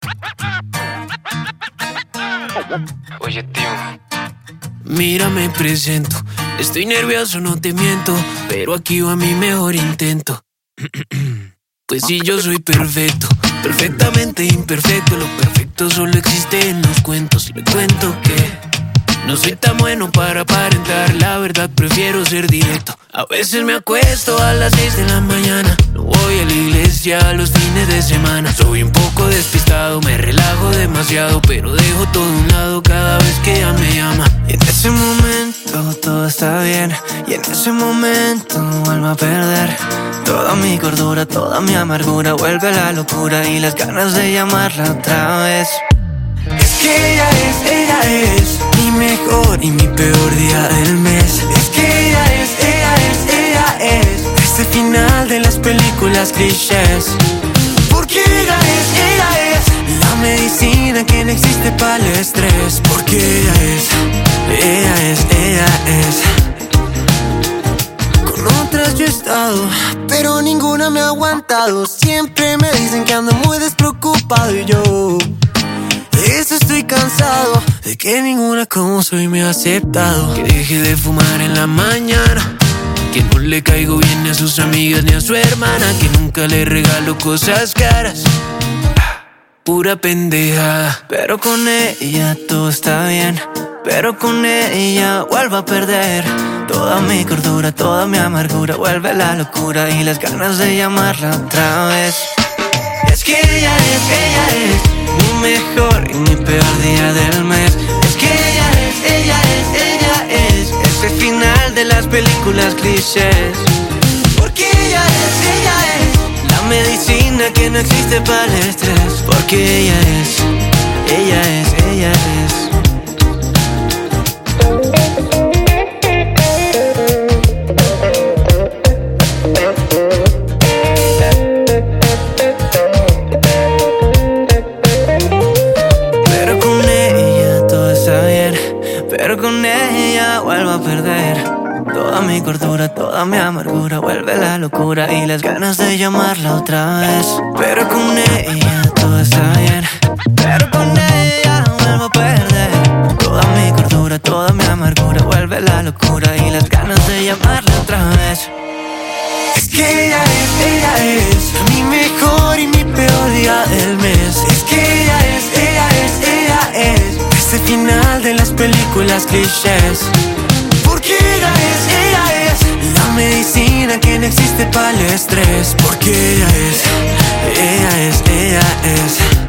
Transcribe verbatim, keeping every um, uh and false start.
Oye, tío. Mira, me presento. Estoy nervioso, no te miento, pero aquí va mi mejor intento. Pues sí, yo soy perfecto, perfectamente imperfecto. Lo perfecto solo existe en los cuentos. Le cuento que no soy tan bueno para aparentar, la verdad prefiero ser directo. A veces me acuesto a las seis de la mañana, no voy a la iglesia los fines de semana. Soy un poco despistado, me relajo demasiado, pero dejo todo a un lado cada vez que ella me llama. Y en ese momento todo está bien, y en ese momento vuelvo a perder toda mi cordura, toda mi amargura. Vuelve la locura y las ganas de llamarla otra vez. Es que ella es, ella es mi mejor y mi peor día del mes. Es que ella es, ella es, ella es ese final de las películas clichés. Porque ella es, ella es la medicina que no existe para el estrés. Porque ella es, ella es, ella es. Con otras yo he estado, pero ninguna me ha aguantado. Siempre me dicen que ando muy despreocupado y yo de eso estoy cansado, de que ninguna como soy me ha aceptado. Que deje de fumar en la mañana, que no le caigo bien ni a sus amigas ni a su hermana, que nunca le regalo cosas caras. Pura pendejada. Pero con ella todo está bien, pero con ella vuelvo a perder toda mi cordura, toda mi amargura. Vuelve la locura y las ganas de llamarla otra vez. Es que ella es, ella es mi mejor y mi peor día del mes. Es que ella es, ella es, ella es ese final de las películas clichés. Porque ella es, ella es la medicina que no existe para el estrés. Porque ella es, ella es, ella es. Pero con ella vuelvo a perder toda mi cordura, toda mi amargura. Vuelve la locura y las ganas de llamarla otra vez. Pero con ella todo está bien, pero con ella vuelvo a perder toda mi cordura, toda mi amargura. Vuelve la locura y las ganas de llamarla otra vez. Es que ella es, ella es mi mejor y mi peor día del mes. Es que ella es, ella es, ella es ese final de las películas clichés. Porque ella es, ella es la medicina que no existe para el estrés. Porque ella es, ella es, ella es.